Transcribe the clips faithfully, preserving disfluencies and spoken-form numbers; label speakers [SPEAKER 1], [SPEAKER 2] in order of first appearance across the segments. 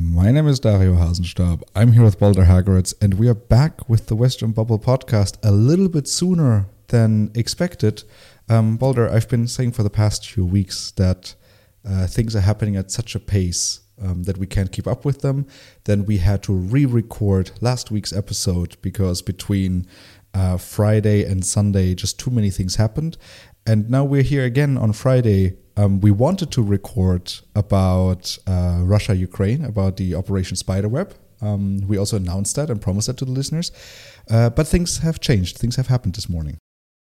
[SPEAKER 1] My name is Dario Hasenstab. I'm here with Balder Hageritz, and we are back with the Western Bubble podcast a little bit sooner than expected. Um, Balder, I've been saying for the past few weeks that uh, things are happening at such a pace um, that we can't keep up with them. Then we had to re-record last week's episode because between uh, Friday and Sunday, just too many things happened. And now we're here again on Friday. Um, we wanted to record about uh, Russia-Ukraine, about the Operation Spiderweb. Um, we also announced that and promised that to the listeners. Uh, but things have changed. Things have happened this morning.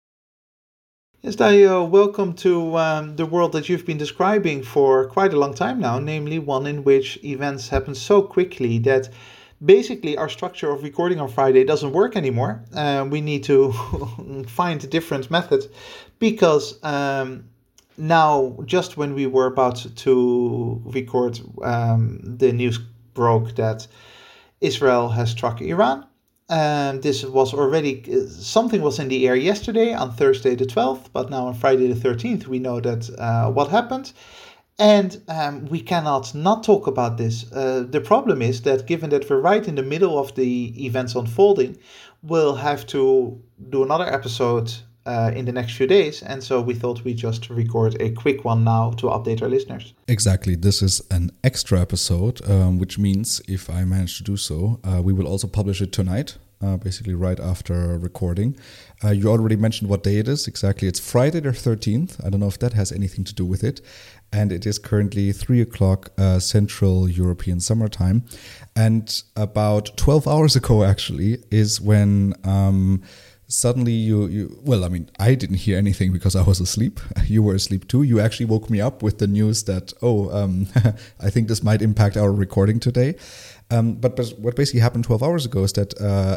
[SPEAKER 2] Yes, Dario, welcome to um, the world that you've been describing for quite a long time now, namely one in which events happen so quickly that basically our structure of recording on Friday doesn't work anymore. Uh, we need to find a different method because um, now, just when we were about to record, um, the news broke that Israel has struck Iran. Um, this was already, something was in the air yesterday on Thursday the twelfth, but now on Friday the thirteenth we know that uh, what happened. And um, we cannot not talk about this. Uh, the problem is that given that we're right in the middle of the events unfolding, we'll have to do another episode Uh, in the next few days, and so we thought we'd just record a quick one now to update our listeners.
[SPEAKER 1] Exactly. This is an extra episode, um, which means if I manage to do so, uh, we will also publish it tonight, uh, basically right after recording. Uh, you already mentioned what day it is. Exactly. It's Friday the thirteenth. I don't know if that has anything to do with it. And it is currently three o'clock uh, Central European summertime. And about twelve hours ago, actually, is when Um, Suddenly you, you, well, I mean, I didn't hear anything because I was asleep. You were asleep too. You actually woke me up with the news that, oh, um, I think this might impact our recording today. Um, but, but what basically happened twelve hours ago is that uh,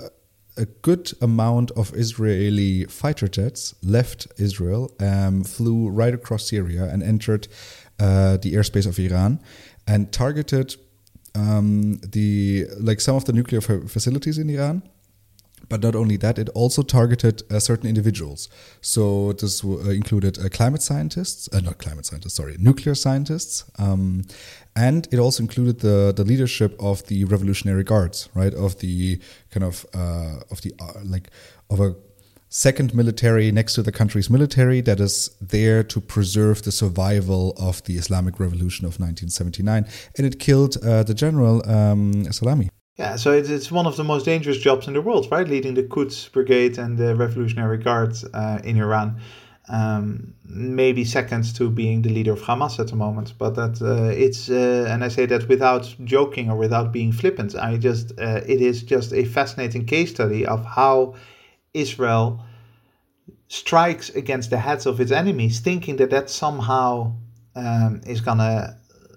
[SPEAKER 1] a good amount of Israeli fighter jets left Israel, um, flew right across Syria and entered uh, the airspace of Iran and targeted um, the like some of the nuclear fa- facilities in Iran. But not only that, it also targeted uh, certain individuals. So this uh, included uh, climate scientists, uh, not climate scientists, sorry, nuclear scientists. Um, and it also included the, the leadership of the Revolutionary Guards, right? Of the kind of, uh, of the, uh, like, of a second military next to the country's military that is there to preserve the survival of the Islamic Revolution of nineteen seventy-nine. And it killed uh, the general um, Salami.
[SPEAKER 2] Yeah, so it's, it's one of the most dangerous jobs in the world, right? Leading the Quds Brigade and the Revolutionary Guard uh, in Iran. Um, maybe second to being the leader of Hamas at the moment. But that uh, it's, uh, and I say that without joking or without being flippant. I just, uh, it is just a fascinating case study of how Israel strikes against the heads of its enemies, thinking that that somehow um, is gonna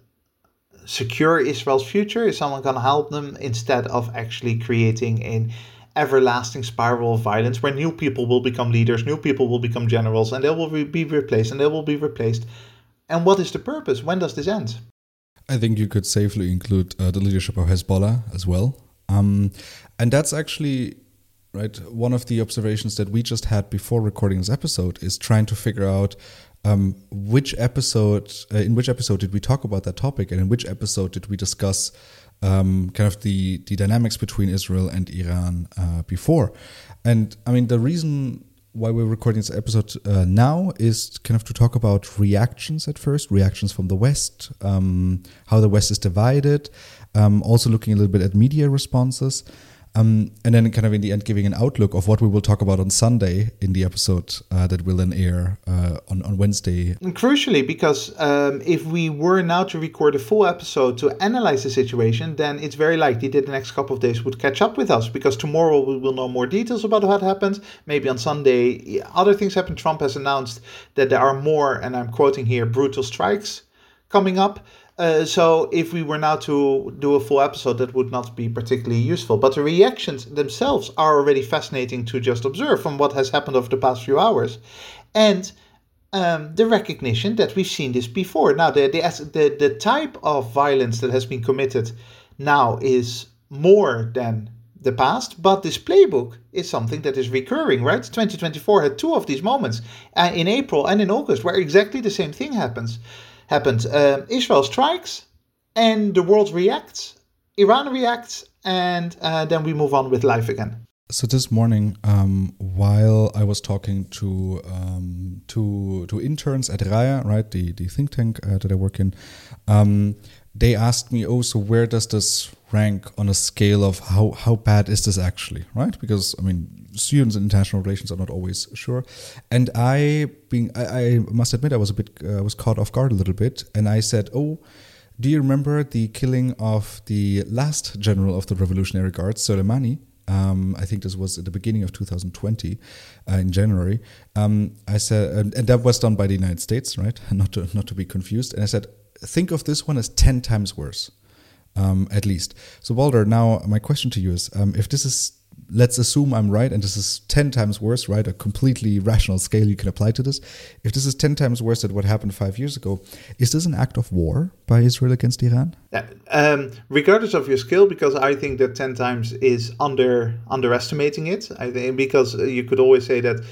[SPEAKER 2] secure Israel's future. Is someone going to help them, instead of actually creating an everlasting spiral of violence where new people will become leaders, new people will become generals, and they will re- be replaced and they will be replaced. And what is the purpose? When does this end?
[SPEAKER 1] I think you could safely include uh, the leadership of Hezbollah as well. Um, and that's actually, right, one of the observations that we just had before recording this episode is trying to figure out Um, which episode, uh, in which episode did we talk about that topic, and in which episode did we discuss um, kind of the, the dynamics between Israel and Iran uh, before? And I mean, the reason why we're recording this episode uh, now is kind of to talk about reactions at first, reactions from the West, um, how the West is divided, um, also looking a little bit at media responses. Um, and then kind of in the end giving an outlook of what we will talk about on Sunday in the episode uh, that will then air uh, on, on Wednesday.
[SPEAKER 2] And crucially, because um, if we were now to record a full episode to analyze the situation, then it's very likely that the next couple of days would catch up with us, because tomorrow we will know more details about what happened. Maybe on Sunday other things happen. Trump has announced that there are more, and I'm quoting here, brutal strikes coming up. Uh, so if we were now to do a full episode, that would not be particularly useful. But the reactions themselves are already fascinating to just observe from what has happened over the past few hours. And um, the recognition that we've seen this before. Now, the, the, the, the type of violence that has been committed now is more than the past, but this playbook is something that is recurring, right? twenty twenty-four had two of these moments uh, in April and in August where exactly the same thing happens. happened. Uh, Israel strikes, and the world reacts, Iran reacts, and uh, then we move on with life again.
[SPEAKER 1] So this morning, um, while I was talking to um, to to interns at Raya, right, the, the think tank uh, that I work in, um, they asked me, oh, so where does this rank on a scale of how, how bad is this actually, right? Because, I mean, students in international relations are not always sure. And I, being, I, I must admit, I was a bit, uh, was caught off guard a little bit. And I said, oh, do you remember the killing of the last general of the Revolutionary Guards, Soleimani? Um, I think this was at the beginning of two thousand twenty, uh, in January. Um, I said, and, and that was done by the United States, right? Not to not to be confused. And I said, think of this one as ten times worse, um, at least. So Walter, now my question to you is, um, if this is, let's assume I'm right, and this is ten times worse, right? A completely rational scale you can apply to this. If this is ten times worse than what happened five years ago, is this an act of war by Israel against Iran?
[SPEAKER 2] Yeah, um, regardless of your scale, because I think that ten times is under underestimating it. I think because you could always say that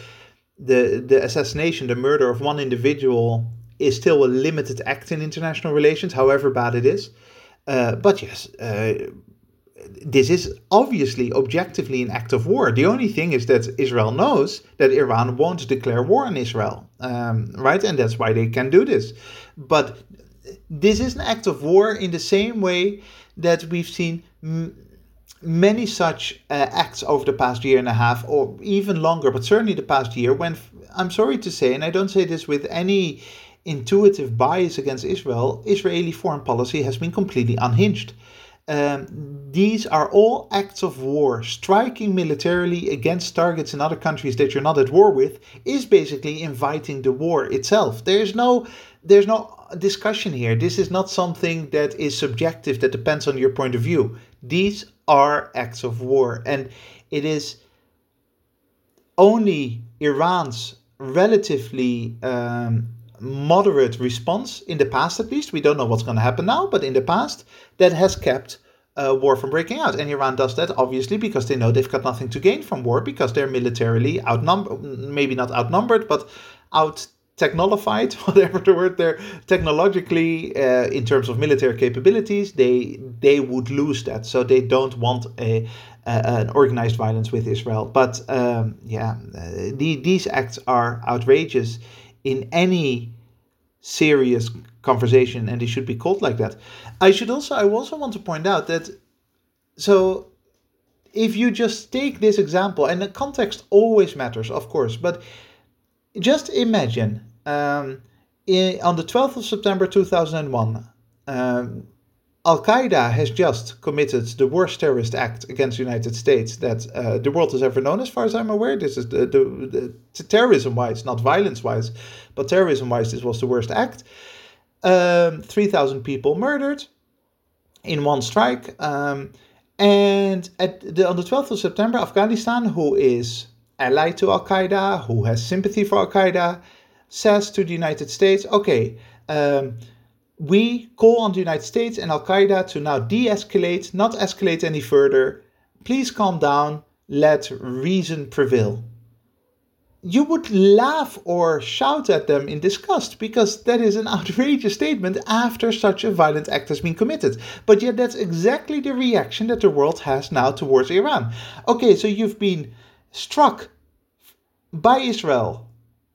[SPEAKER 2] the the assassination, the murder of one individual is still a limited act in international relations, however bad it is. Uh, but yes, uh, this is obviously objectively an act of war. The only thing is that Israel knows that Iran won't declare war on Israel, um, right? And that's why they can do this. But this is an act of war in the same way that we've seen m- many such uh, acts over the past year and a half, or even longer, but certainly the past year, when, I'm sorry to say, and I don't say this with any intuitive bias against Israel, Israeli foreign policy has been completely unhinged. Um, these are all acts of war. Striking militarily against targets in other countries that you're not at war with is basically inviting the war itself. There's no, there's no discussion here. This is not something that is subjective, that depends on your point of view. These are acts of war, and it is only Iran's relatively um, moderate response in the past, at least, we don't know what's going to happen now, but in the past, that has kept uh, war from breaking out. And Iran does that obviously because they know they've got nothing to gain from war, because they're militarily outnumbered, maybe not outnumbered, but out technologified, whatever the word, they're technologically, uh, in terms of military capabilities, they they would lose that. So they don't want a, a an organized violence with Israel. But um, yeah, uh, the, these acts are outrageous in any serious conversation, and they should be called like that. I should also, I also want to point out that, so if you just take this example, and the context always matters, of course, but just imagine, um, in, on the twelfth of September two thousand one, um, Al-Qaeda has just committed the worst terrorist act against the United States that uh, the world has ever known, as far as I'm aware. This is the, the, the terrorism-wise, not violence-wise, but terrorism-wise, this was the worst act. Um, three thousand people murdered in one strike. Um, and at the, on the twelfth of September, Afghanistan, who is allied to Al-Qaeda, who has sympathy for Al-Qaeda, says to the United States, okay, um, we call on the United States and Al-Qaeda to now de-escalate, not escalate any further. Please calm down, let reason prevail. You would laugh or shout at them in disgust, because that is an outrageous statement after such a violent act has been committed. But yet that's exactly the reaction that the world has now towards Iran. Okay, so you've been struck by Israel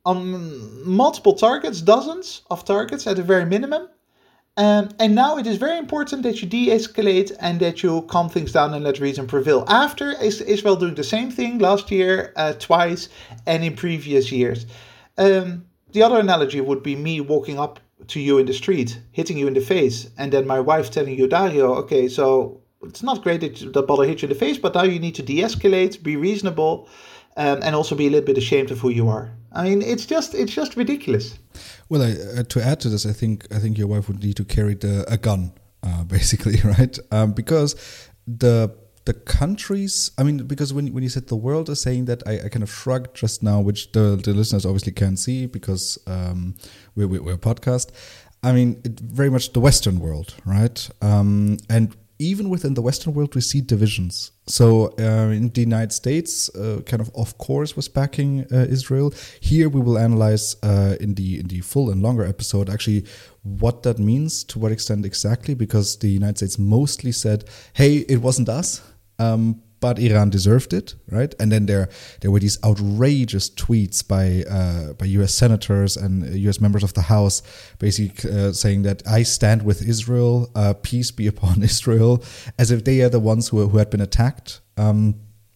[SPEAKER 2] on multiple targets, dozens of targets at the very minimum. Um, and now it is very important that you de-escalate and that you calm things down and let reason prevail. After Israel doing the same thing last year, uh, twice, and in previous years. Um, the other analogy would be me walking up to you in the street, hitting you in the face, and then my wife telling you, Dario, okay, so it's not great that the bottle hit you in the face, but now you need to de-escalate, be reasonable, um, and also be a little bit ashamed of who you are. I mean, it's just it's just ridiculous.
[SPEAKER 1] Well, I, uh, to add to this, I think I think your wife would need to carry the, a gun, uh, basically, right? Um, because the the countries, I mean, because when when you said the world is saying that, I, I kind of shrugged just now, which the, the listeners obviously can't see because um, we're, we're a podcast. I mean, it, very much the Western world, right? Um, and even within the Western world, we see divisions. So uh, in the United States, uh, kind of of course was backing uh, Israel. Here we will analyze uh, in the in the full and longer episode actually what that means, to what extent exactly, because the United States mostly said, hey, it wasn't us, um, but Iran deserved it, right? And then there there were these outrageous tweets by uh, by U S senators and U S members of the House, basically uh, saying that I stand with Israel, uh, peace be upon Israel, as if they are the ones who who had been attacked. Um,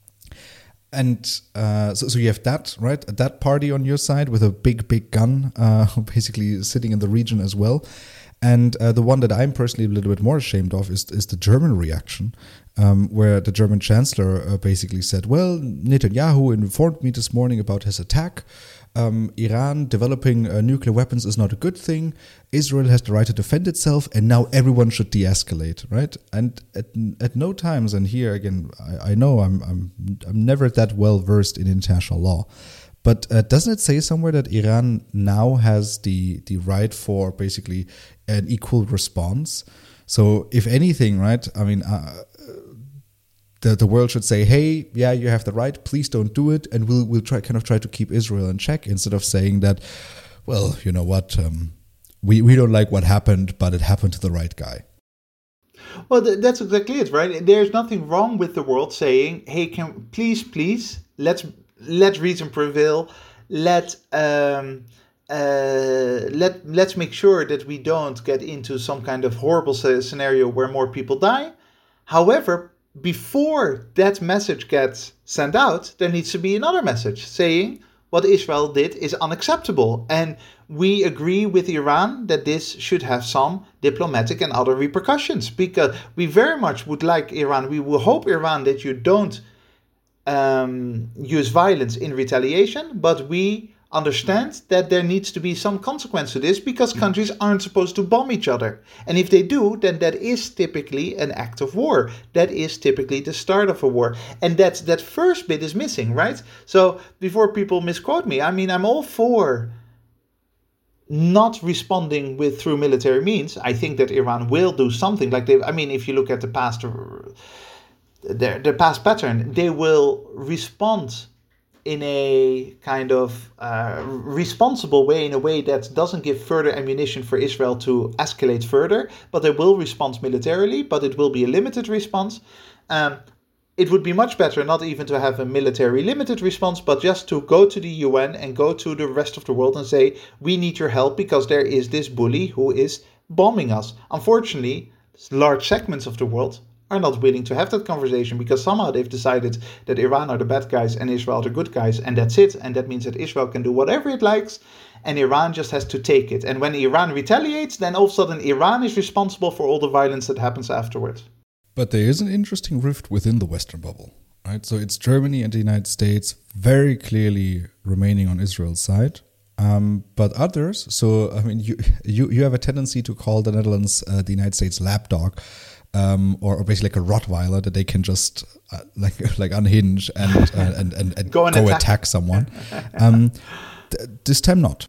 [SPEAKER 1] and uh, so, so you have that, right? That party on your side with a big, big gun, uh, basically sitting in the region as well. And uh, the one that I'm personally a little bit more ashamed of is is the German reaction, um, where the German chancellor uh, basically said, well, Netanyahu informed me this morning about his attack. Um, Iran developing uh, nuclear weapons is not a good thing. Israel has the right to defend itself, and now everyone should de-escalate, right? And at, at no times, and here again, I, I know I'm, I'm I'm never that well versed in international law, but uh, doesn't it say somewhere that Iran now has the the right for basically an equal response? So if anything, right, I mean, uh, the the world should say, hey, yeah, you have the right, please don't do it, and we'll we'll try kind of try to keep Israel in check, instead of saying that, well, you know what, um, we, we don't like what happened, but it happened to the right guy.
[SPEAKER 2] Well, th- that's exactly it, right? There's nothing wrong with the world saying, hey, can please, please, let's let reason prevail, let um uh let let's make sure that we don't get into some kind of horrible scenario where more people die. However, before that message gets sent out, there needs to be another message saying what Israel did is unacceptable, and we agree with Iran that this should have some diplomatic and other repercussions, because we very much would like Iran, we will hope Iran that you don't um, use violence in retaliation, but we understand that there needs to be some consequence to this, because countries aren't supposed to bomb each other. And if they do, then that is typically an act of war. That is typically the start of a war. And that's, that first bit is missing, right? So before people misquote me, I mean, I'm all for not responding with through military means. I think that Iran will do something like they, I mean, if you look at the past, their, their past pattern, they will respond in a kind of uh, responsible way, in a way that doesn't give further ammunition for Israel to escalate further, but they will respond militarily, but it will be a limited response. Um, it would be much better not even to have a military limited response, but just to go to the U N and go to the rest of the world and say, we need your help because there is this bully who is bombing us. Unfortunately, large segments of the world are not willing to have that conversation, because somehow they've decided that Iran are the bad guys and Israel are the good guys, and that's it. And that means that Israel can do whatever it likes and Iran just has to take it. And when Iran retaliates, then all of a sudden Iran is responsible for all the violence that happens afterwards.
[SPEAKER 1] But there is an interesting rift within the Western bubble, right? So it's Germany and the United States very clearly remaining on Israel's side. Um, but others, so I mean, you, you, you have a tendency to call the Netherlands uh, the United States lapdog. Um, or, or basically like a Rottweiler that they can just uh, like like unhinge and uh, and and, and go, go attack. attack someone. Um, th- this time not.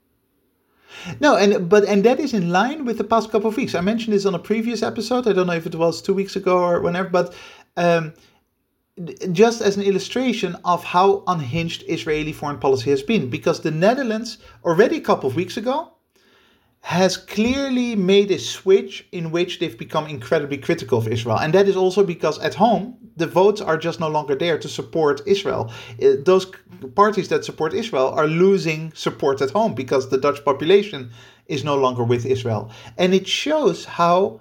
[SPEAKER 2] No, and but and that is in line with the past couple of weeks. I mentioned this on a previous episode. I don't know if it was two weeks ago or whenever, but um, just as an illustration of how unhinged Israeli foreign policy has been, because the Netherlands already a couple of weeks ago has clearly made a switch in which they've become incredibly critical of Israel. And that is also because at home, the votes are just no longer there to support Israel. Those parties that support Israel are losing support at home because the Dutch population is no longer with Israel. And it shows how,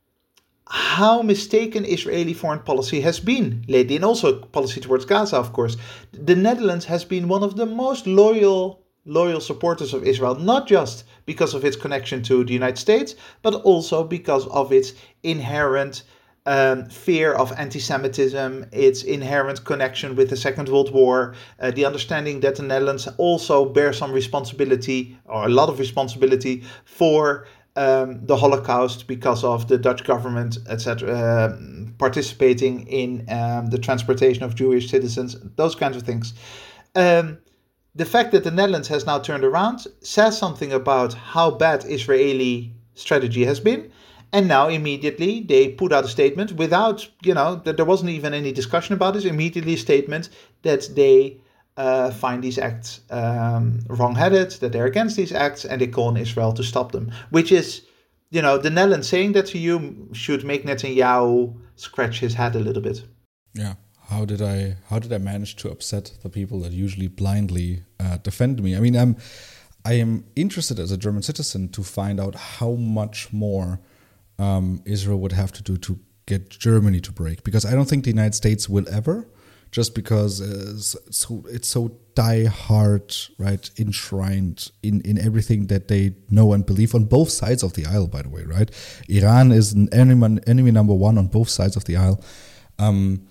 [SPEAKER 2] how mistaken Israeli foreign policy has been lately, and also policy towards Gaza, of course. The Netherlands has been one of the most loyal loyal supporters of Israel, not just because of its connection to the United States, but also because of its inherent um, fear of anti-Semitism, its inherent connection with the Second World War, uh, the understanding that the Netherlands also bear some responsibility, or a lot of responsibility, for um, the Holocaust because of the Dutch government, et cetera, uh, participating in um, the transportation of Jewish citizens, those kinds of things. Um, The fact that the Netherlands has now turned around says something about how bad Israeli strategy has been. And now immediately they put out a statement without, you know, that there wasn't even any discussion about this, immediately a statement that they uh, find these acts um, wrong-headed, that they're against these acts, and they call on Israel to stop them. Which is, you know, the Netherlands saying that to you should make Netanyahu scratch his head a little bit.
[SPEAKER 1] Yeah. How did I how did I manage to upset the people that usually blindly uh, defend me? I mean, I'm I am interested as a German citizen to find out how much more um, Israel would have to do to get Germany to break, because I don't think the United States will ever, just because it's so, it's so die-hard, right, enshrined in, in everything that they know and believe on both sides of the aisle, by the way, right? Iran is an enemy, enemy number one on both sides of the aisle. Um,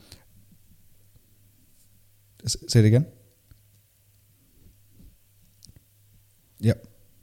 [SPEAKER 1] say it again? Yep.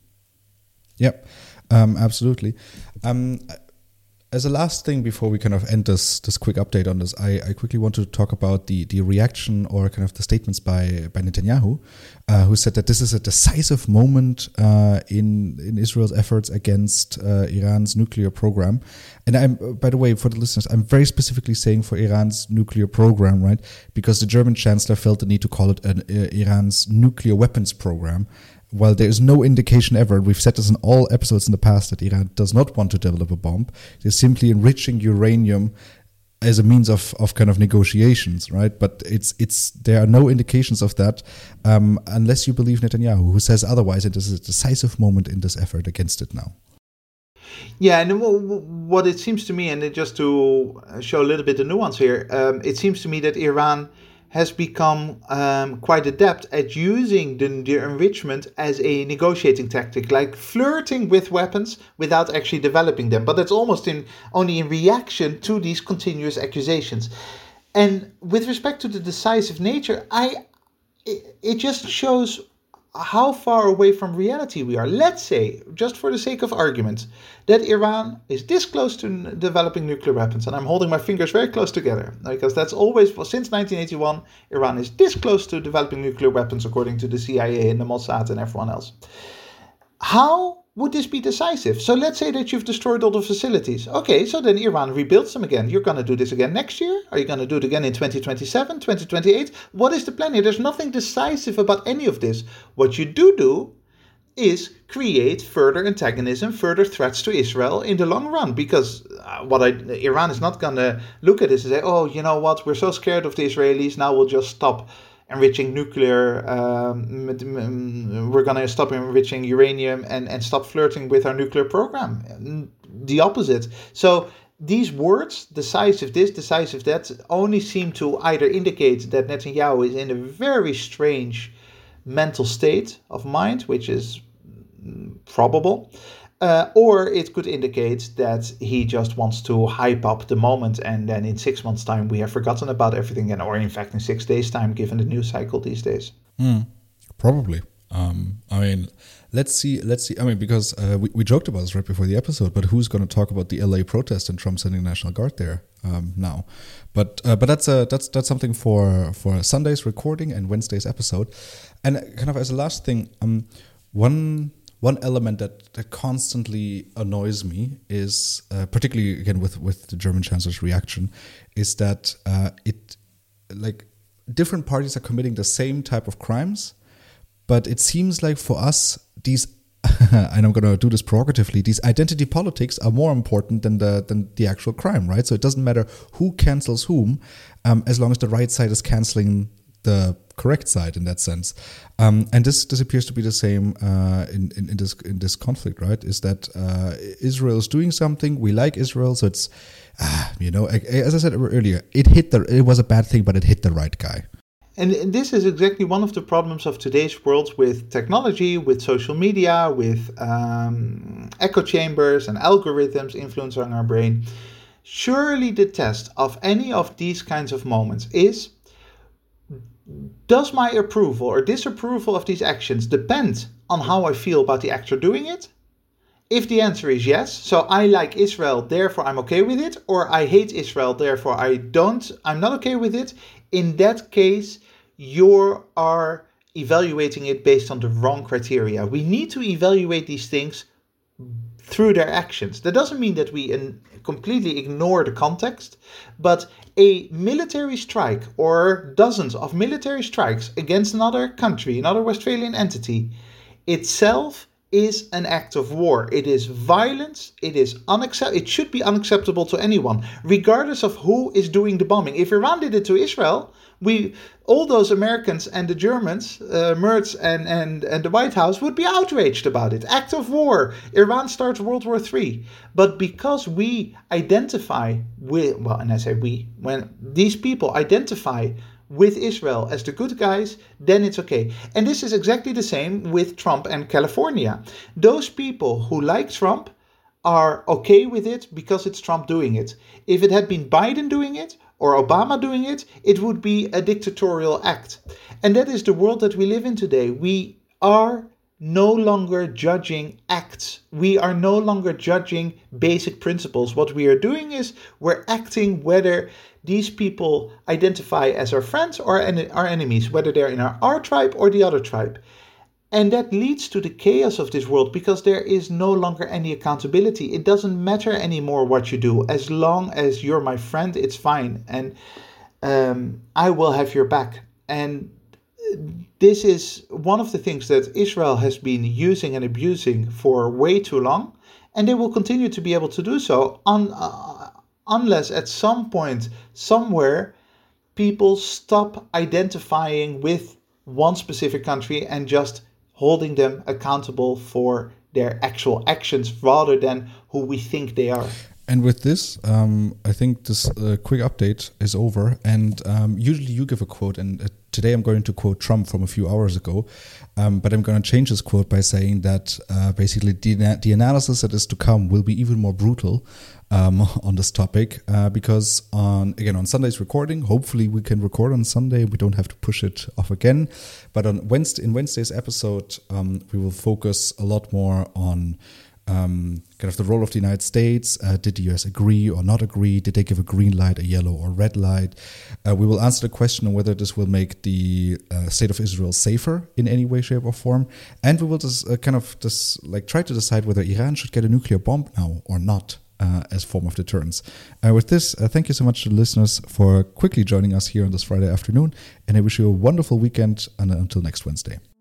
[SPEAKER 1] Yep, um, absolutely. Um, as a last thing before we kind of end this this quick update on this, I, I quickly want to talk about the, the reaction or kind of the statements by by Netanyahu, uh, who said that this is a decisive moment uh, in in Israel's efforts against uh, Iran's nuclear program. And I'm, by the way, for the listeners, I'm very specifically saying for Iran's nuclear program, right? Because the German chancellor felt the need to call it an uh, Iran's nuclear weapons program. While there is no indication ever, we've said this in all episodes in the past, that Iran does not want to develop a bomb. They're simply enriching uranium as a means of, of kind of negotiations, right? But it's it's there are no indications of that um, unless you believe Netanyahu, who says otherwise. And this is a decisive moment in this effort against it now.
[SPEAKER 2] Yeah, and what it seems to me, and just to show a little bit of nuance here, um, it seems to me that Iran has become um, quite adept at using the, the enrichment as a negotiating tactic, like flirting with weapons without actually developing them. But that's almost in only in reaction to these continuous accusations. And with respect to the decisive nature, I it, it just shows how far away from reality we are. Let's say, just for the sake of argument, that Iran is this close to n- developing nuclear weapons. And I'm holding my fingers very close together, because that's always, well, since nineteen eighty-one, Iran is this close to developing nuclear weapons, according to the C I A and the Mossad and everyone else. How would this be decisive? So let's say that you've destroyed all the facilities. Okay, so then Iran rebuilds them again. You're going to do this again next year? Are you going to do it again in twenty twenty-seven, twenty twenty-eight? What is the plan here? There's nothing decisive about any of this. What you do do is create further antagonism, further threats to Israel in the long run. Because uh, what I, Iran is not going to look at this and say, oh, you know what, we're so scared of the Israelis, now we'll just stop enriching nuclear, um, we're going to stop enriching uranium and, and stop flirting with our nuclear program. The opposite. So these words, decisive this, decisive that, only seem to either indicate that Netanyahu is in a very strange mental state of mind, which is probable, uh, or it could indicate that he just wants to hype up the moment, and then in six months' time we have forgotten about everything again, or in fact in six days' time, given the news cycle these days.
[SPEAKER 1] Mm, probably. Um, I mean, let's see. Let's see. I mean, because uh, we, we joked about this right before the episode, but who's going to talk about the L A protest and Trump sending the National Guard there um, now? But uh, but that's uh, that's that's something for for Sunday's recording and Wednesday's episode. And kind of as a last thing, um, one. One element that, that constantly annoys me is, uh, particularly again with, with the German Chancellor's reaction, is that uh, it like different parties are committing the same type of crimes, but it seems like for us these, and I'm going to do this provocatively, these identity politics are more important than the than the actual crime, right? So it doesn't matter who cancels whom, um, as long as the right side is canceling the correct side in that sense, um, and this this appears to be the same uh, in, in in this in this conflict, right? Is that uh, Israel is doing something? We like Israel, so it's uh, you know, as I said earlier, it hit the it was a bad thing, but it hit the right guy.
[SPEAKER 2] And this is exactly one of the problems of today's world with technology, with social media, with um, echo chambers and algorithms influencing our brain. Surely the test of any of these kinds of moments is, does my approval or disapproval of these actions depend on how I feel about the actor doing it? If the answer is yes, so I like Israel, therefore I'm okay with it, or I hate Israel, therefore I don't, I'm not okay with it, in that case, you are evaluating it based on the wrong criteria. We need to evaluate these things through their actions. That doesn't mean that we in, completely ignore the context, but a military strike or dozens of military strikes against another country, another Westphalian entity, itself is an act of war. It is violence. It is unacceptable. It should be unacceptable to anyone, regardless of who is doing the bombing. If Iran did it to Israel, we all those Americans and the Germans, uh, Merz and, and, and the White House would be outraged about it. Act of war. Iran starts World War Three. But because we identify with, well, and I say we, when these people identify with Israel as the good guys, then it's okay. And this is exactly the same with Trump and California. Those people who like Trump are okay with it because it's Trump doing it. If it had been Biden doing it or Obama doing it, it would be a dictatorial act. And that is the world that we live in today. We are no longer judging acts. We are no longer judging basic principles. What we are doing is we're acting whether these people identify as our friends or our enemies, whether they're in our, our tribe or the other tribe. And that leads to the chaos of this world because there is no longer any accountability. It doesn't matter anymore what you do. As long as you're my friend, it's fine. And um, I will have your back. And this is one of the things that Israel has been using and abusing for way too long. And they will continue to be able to do so on, uh, unless at some point, somewhere, people stop identifying with one specific country and just holding them accountable for their actual actions rather than who we think they are.
[SPEAKER 1] And with this, um, I think this uh, quick update is over. And um, usually you give a quote, and uh, today I'm going to quote Trump from a few hours ago. Um, but I'm going to change this quote by saying that uh, basically the, the analysis that is to come will be even more brutal um, on this topic. Uh, because on again on Sunday's recording, hopefully we can record on Sunday. We don't have to push it off again. But on Wednesday, in Wednesday's episode, um, we will focus a lot more on Um, kind of the role of the United States. Uh, did the U S agree or not agree? Did they give a green light, a yellow or red light? Uh, we will answer the question on whether this will make the uh, state of Israel safer in any way, shape or form. And we will just uh, kind of just like try to decide whether Iran should get a nuclear bomb now or not uh, as form of deterrence. Uh, with this, uh, thank you so much to the listeners for quickly joining us here on this Friday afternoon. And I wish you a wonderful weekend and uh, until next Wednesday.